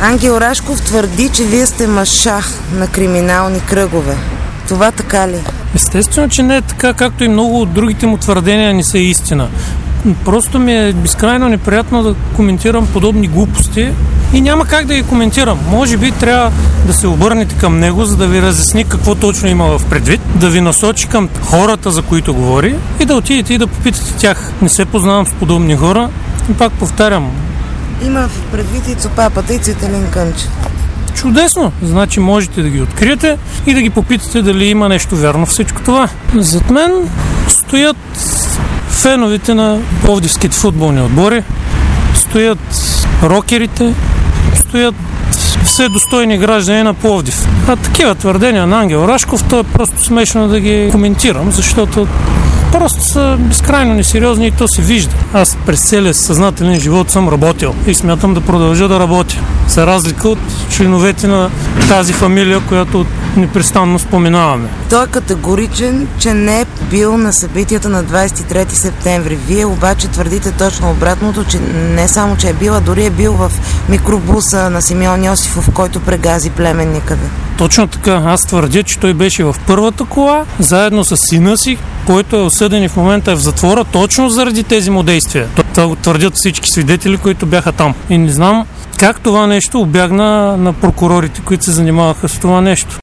Ангел Рашков твърди, че вие сте машах на криминални кръгове. Това така ли? Естествено, че не е така, както и много от другите му твърдения не са истина. Просто ми е безкрайно неприятно да коментирам подобни глупости и няма как да ги коментирам. Може би трябва да се обърнете към него, за да ви разясни какво точно има в предвид, да ви насочи към хората, за които говори и да отидете и да попитате тях. Не се познавам с подобни хора и пак повтарям. Има в предвид и Цопапата и Цветелин Кънчев. Чудесно! Значи можете да ги откриете и да ги попитате дали има нещо вярно в всичко това. Зад мен стоят феновете на пловдивските футболни отбори, стоят рокерите, стоят все достойни граждани на Пловдив. А такива твърдения на Ангел Рашков, то е просто смешно да ги коментирам, защото просто са безкрайно несериозни и то се вижда. Аз през целия съзнателен живот съм работил и смятам да продължа да работя. За разлика от членовете на тази фамилия, която непрестанно споменаваме. Той е категоричен, че не е бил на събитията на 23 септември. Вие обаче твърдите точно обратното, че не само, че е бил, а дори е бил в микробуса на Симеон Йосифов, който прегази племенника. Точно така. Аз твърдя, че той беше в първата кола, заедно с сина си, който е осъден и в момента е в затвора, точно заради тези му действия. Това го твърдят всички свидетели, които бяха там. И не знам как това нещо обягна на прокурорите, които се занимаваха с това нещо.